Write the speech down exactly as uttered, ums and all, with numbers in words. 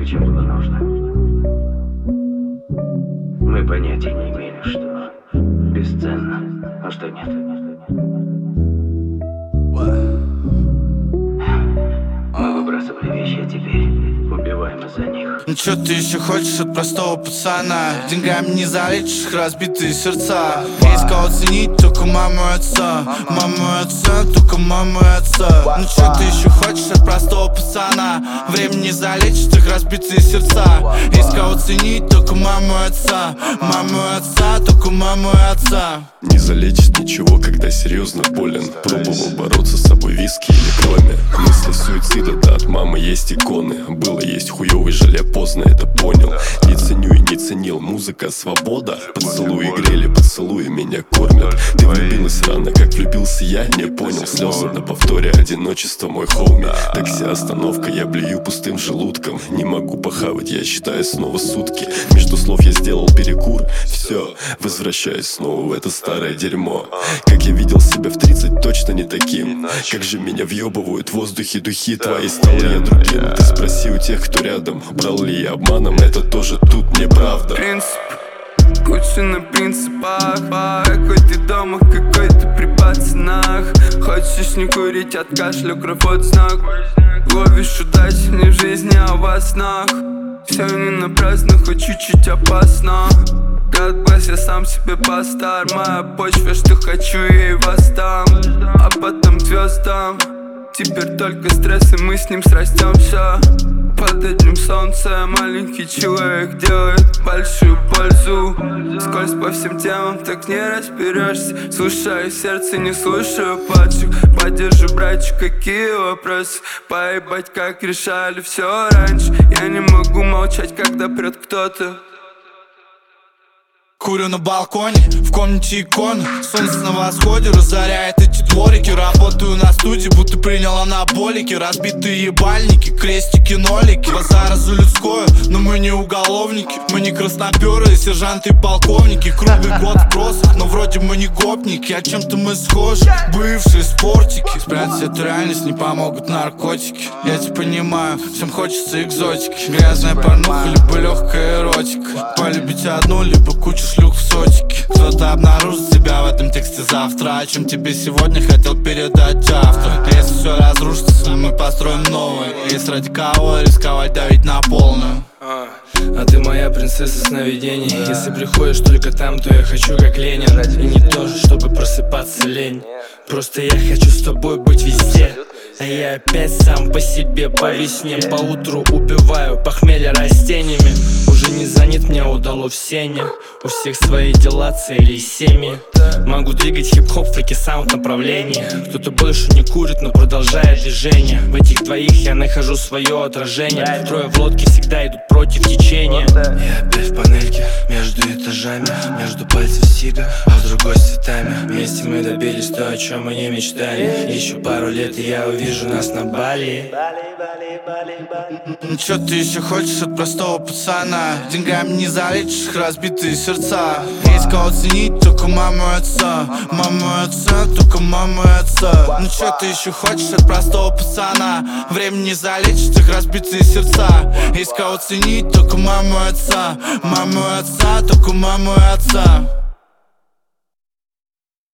больше, чем было нужно. Мы понятия не имели, что бесценно, а что нет. Мы выбрасывали вещи, а теперь убиваем из-за них. Ну чё ты еще хочешь от простого пацана? Деньгами не залечишь их разбитые сердца. Есть кого ценить, только маму и отца. Маму и отца, только маму и отца. Ну чё ты еще хочешь от простого пацана? Время не залечит их разбитые сердца. Есть кого ценить, только маму и отца. Маму и отца, только маму и отца. Не залечит ничего, когда серьезно болен. Пробовал бороться с собой виски или кроме. Мысли суицида, да от мамы есть иконы. Было есть хуёвый, жаль, я поздно это понял. Не ценю и не ценил, музыка свобода. Поцелуи грели, поцелуи меня кормят. Ты влюбилась рано, как влюбился я, не понял. Слезы на повторе, одиночество мой хоуми. Такси, остановка, я блюю пустым желудком. Не могу похавать, я считаю снова сутки. Между слов я сделал перекур. Все, возвращаюсь снова в это старое дерьмо. Как я видел себя в тридцать, точно не таким. Как же меня въебывают в воздухе духи твои. Стал ли я другим? Ты спроси у тех, кто рядом. Брал ли я обманом? Это тоже тут неправда. Принцип, куча на принципах. Какой ты дома, какой ты при пацанах. Хочешь не курить от кашля, кровь от знак. Ловишь удачу не в жизни, а во снах. Все не напрасно, хоть чуть-чуть опасно. God bless, я сам себе постар. Моя почва, что хочу, я и восстам. А потом к звездам. Теперь только стресс, и мы с ним срастемся. Под одним солнцем маленький человек делает большую пользу. Скользь по всем темам, так не разберешься. Слушаю сердце, не слушаю падших. Поддержу, братчик, какие вопросы? Поебать, как решали все раньше. Я не могу молчать, когда прет кто-то. Курю на балконе, в комнате иконы. Солнце на восходе разоряет эти дворики. Работаю на студии, будто принял анаболики. Разбитые ебальники, крестики, нолики. Базара людское, но мы не уголовники. Мы не красноперые, сержанты и полковники. Круглый год в кросах, но вроде мы не гопники. А чем-то мы схожи, бывшие спортики. Спрятать эту реальность не помогут наркотики. Я тебя понимаю, всем хочется экзотики. Грязная порнуха, либо легкая эротика. Полюбить одну, либо кучу шлюх в сотике. Кто-то обнаружит себя в этом тексте завтра. О чем тебе сегодня хотел передать автор. Если все разрушится, мы построим новое. Есть ради кого рисковать, давить на полную. А ты моя принцесса сновидений. Если приходишь только там, то я хочу как Ленин. И не то, чтобы просыпаться лень. Просто я хочу с тобой быть везде. А я опять сам по себе по весне. По утру убиваю похмелье растениями. Уже не занят, мне удало в сене. У всех свои дела, цели и семьи. Могу двигать хип-хоп, фрики саунд направлении. Кто-то больше не курит, но продолжает движение. В этих двоих я нахожу свое отражение. Трое в лодке всегда идут против течения. Я опять в панельке, между этажами. Между пальцев сига, а в другой с цветами. Вместе мы добились то, о чем мы не мечтали. Еще пару лет и я увижу нас на Бали. Ну чё ты еще хочешь от простого пацана? Деньгами не залечишь их разбитые сердца. Есть кого ценить, только маму и отца. Маму и отца, только маму и отца. Ну чё ты еще хочешь от простого пацана? Время не залечит их разбитые сердца. Есть кого ценить, только маму и отца. Маму и отца, только маму и отца.